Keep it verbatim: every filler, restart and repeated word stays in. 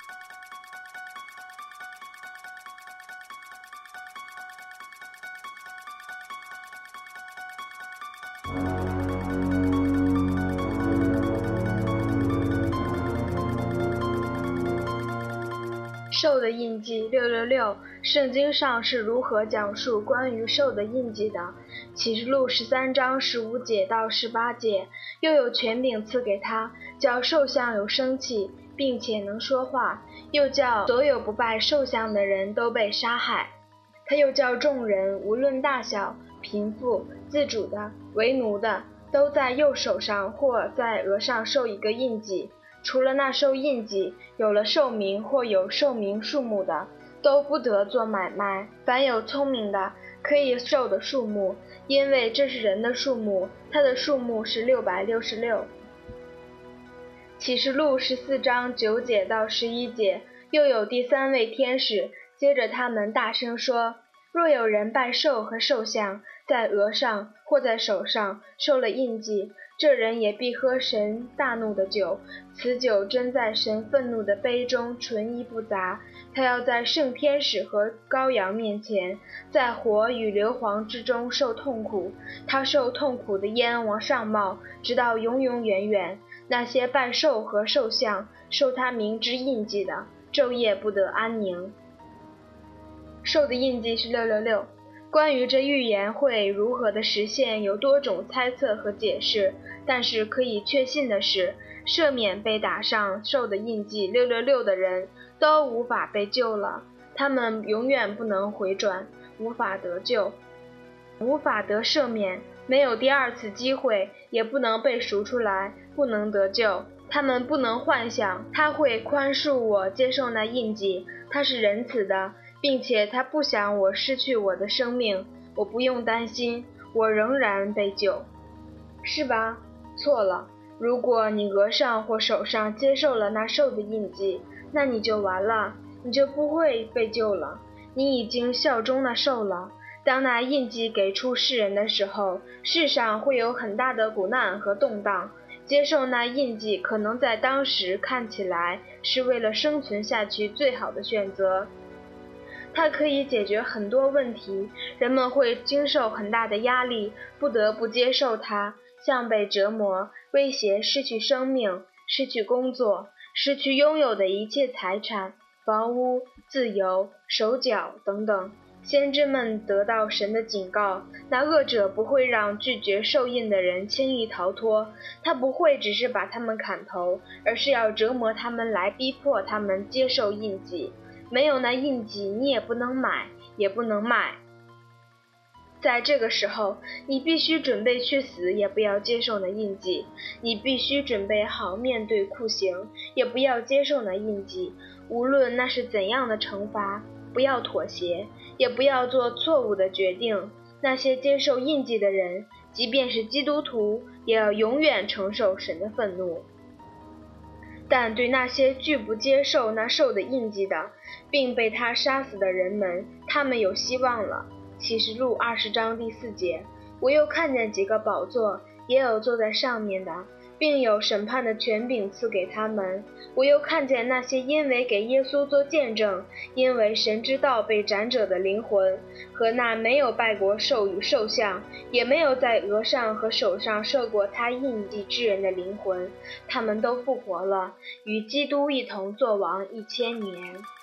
兽的印记六六六，圣经上是如何讲述关于兽的印记的？启示录十三章十五节到十八节，又有权柄赐给他，叫兽像有生气，并且能说话，又叫所有不拜兽像的人都被杀害。他又叫众人无论大小、贫富、自主的、为奴的，都在右手上或在额上受一个印记。除了那受印记有了寿命或有寿命数目的，都不得做买卖。凡有聪明的，可以受的数目，因为这是人的数目，他的数目是六百六十六。启示录十四章九节到十一节，又有第三位天使接着他们大声说：若有人拜兽和兽像，在额上或在手上受了印记，这人也必喝神大怒的酒，此酒真在神愤怒的杯中，纯一不杂。他要在圣天使和羔羊面前，在火与硫磺之中受痛苦，他受痛苦的烟往上冒，直到永永远远。那些拜兽和兽像受他名之印记的，昼夜不得安宁。兽的印记是六六六。关于这预言会如何的实现，有多种猜测和解释，但是可以确信的是，赦免被打上兽的印记六六六的人都无法被救了，他们永远不能回转，无法得救，无法得赦免，没有第二次机会，也不能被赎出来，不能得救。他们不能幻想他会宽恕我接受那印记，他是仁慈的，并且他不想我失去我的生命，我不用担心，我仍然被救，是吧？错了，如果你额上或手上接受了那兽的印记，那你就完了，你就不会被救了，你已经效忠那兽了。当那印记给出世人的时候，世上会有很大的苦难和动荡，接受那印记可能在当时看起来是为了生存下去最好的选择，它可以解决很多问题，人们会经受很大的压力，不得不接受它，像被折磨、威胁失去生命、失去工作、失去拥有的一切财产、房屋、自由、手脚等等。先知们得到神的警告，那恶者不会让拒绝受印的人轻易逃脱，他不会只是把他们砍头，而是要折磨他们来逼迫他们接受印记。没有那印记，你也不能买，也不能卖。在这个时候，你必须准备去死，也不要接受那印记；你必须准备好面对酷刑，也不要接受那印记。无论那是怎样的惩罚，不要妥协，也不要做错误的决定。那些接受印记的人，即便是基督徒，也要永远承受神的愤怒。但对那些拒不接受那兽的印记的，并被他杀死的人们，他们有希望了。启示录二十章第四节，我又看见几个宝座，也有坐在上面的，并有审判的权柄赐给他们。我又看见那些因为给耶稣做见证，因为神之道被斩者的灵魂，和那没有拜过兽与兽像，也没有在额上和手上受过他印记之人的灵魂，他们都复活了，与基督一同作王一千年。